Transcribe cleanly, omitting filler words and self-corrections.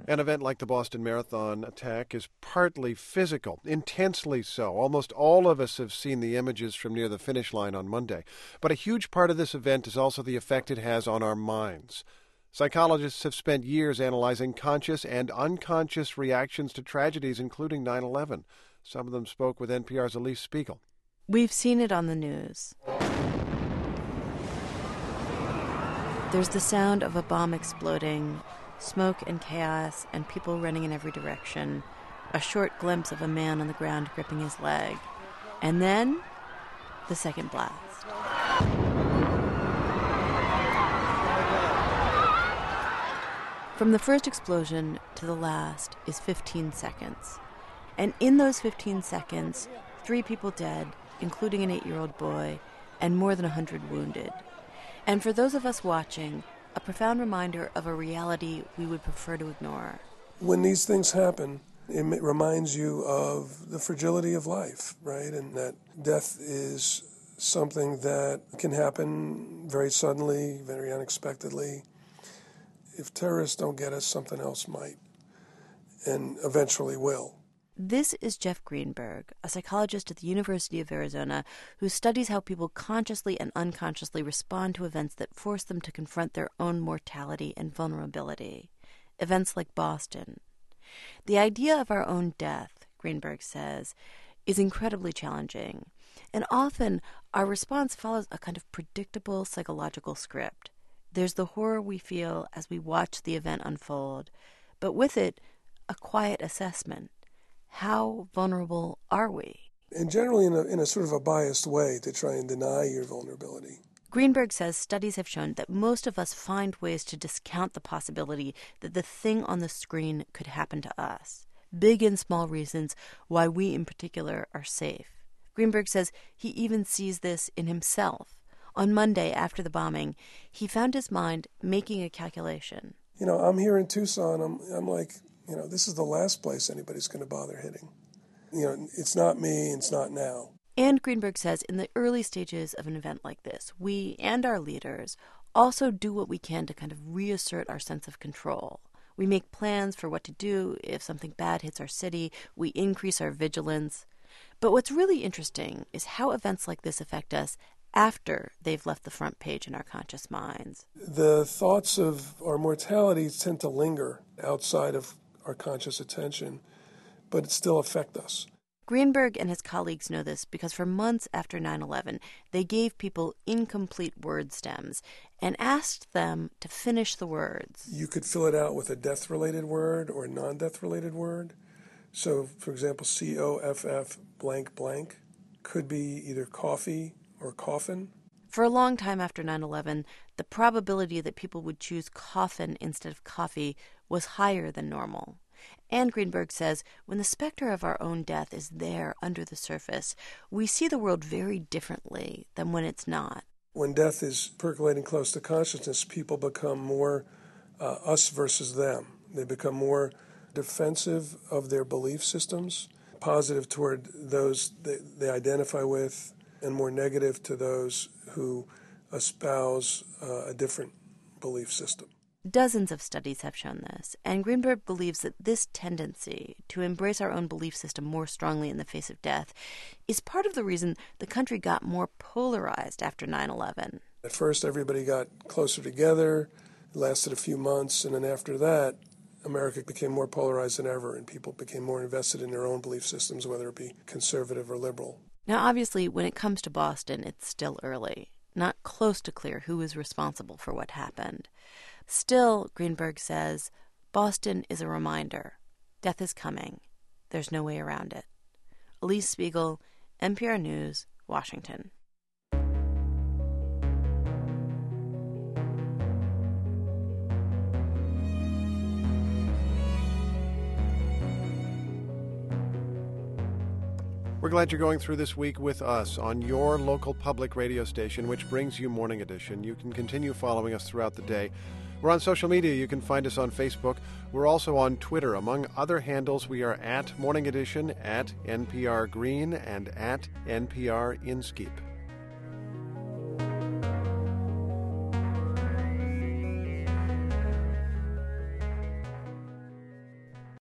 An event like the Boston Marathon attack is partly physical, intensely so. Almost all of us have seen the images from near the finish line on Monday. But a huge part of this event is also the effect it has on our minds. Psychologists have spent years analyzing conscious and unconscious reactions to tragedies, including 9/11. Some of them spoke with NPR's Elise Spiegel. We've seen it on the news. There's the sound of a bomb exploding, smoke and chaos, and people running in every direction. A short glimpse of a man on the ground gripping his leg. And then, the second blast. From the first explosion to the last is 15 seconds. And in those 15 seconds, 3 people dead, including an 8-year-old boy, and more than 100 wounded. And for those of us watching, a profound reminder of a reality we would prefer to ignore. When these things happen, it reminds you of the fragility of life, right? And that death is something that can happen very suddenly, very unexpectedly. If terrorists don't get us, something else might, and eventually will. This is Jeff Greenberg, a psychologist at the University of Arizona who studies how people consciously and unconsciously respond to events that force them to confront their own mortality and vulnerability. Events like Boston. The idea of our own death, Greenberg says, is incredibly challenging. And often our response follows a kind of predictable psychological script. There's the horror we feel as we watch the event unfold, but with it, a quiet assessment. How vulnerable are we? And generally in a sort of a biased way to try and deny your vulnerability. Greenberg says studies have shown that most of us find ways to discount the possibility that the thing on the screen could happen to us. Big and small reasons why we in particular are safe. Greenberg says he even sees this in himself. On Monday, after the bombing, he found his mind making a calculation. I'm here in Tucson. I'm like, this is the last place anybody's going to bother hitting. It's not me, it's not now. And Greenberg says in the early stages of an event like this, we and our leaders also do what we can to kind of reassert our sense of control. We make plans for what to do if something bad hits our city. We increase our vigilance. But what's really interesting is how events like this affect us after they've left the front page in our conscious minds. The thoughts of our mortality tend to linger outside of our conscious attention, but it still affect us. Greenberg and his colleagues know this because for months after 9/11, they gave people incomplete word stems and asked them to finish the words. You could fill it out with a death-related word or a non-death-related word. So, for example, COFF blank blank could be either coffee or coffin. For a long time after 9/11, the probability that people would choose coffin instead of coffee was higher than normal. And Greenberg says when the specter of our own death is there under the surface, we see the world very differently than when it's not. When death is percolating close to consciousness, people become more us versus them. They become more defensive of their belief systems, positive toward those they identify with, and more negative to those who espouse a different belief system. Dozens of studies have shown this, and Greenberg believes that this tendency to embrace our own belief system more strongly in the face of death is part of the reason the country got more polarized after 9/11. At first, everybody got closer together. It lasted a few months, and then after that, America became more polarized than ever, and people became more invested in their own belief systems, whether it be conservative or liberal. Now, obviously, when it comes to Boston, it's still early, not close to clear who is responsible for what happened. Still, Greenberg says, Boston is a reminder. Death is coming. There's no way around it. Elise Spiegel, NPR News, Washington. We're glad you're going through this week with us on your local public radio station, which brings you Morning Edition. You can continue following us throughout the day. We're on social media. You can find us on Facebook. We're also on Twitter. Among other handles, we are at Morning Edition, at NPR Green, and at NPR Inskeep.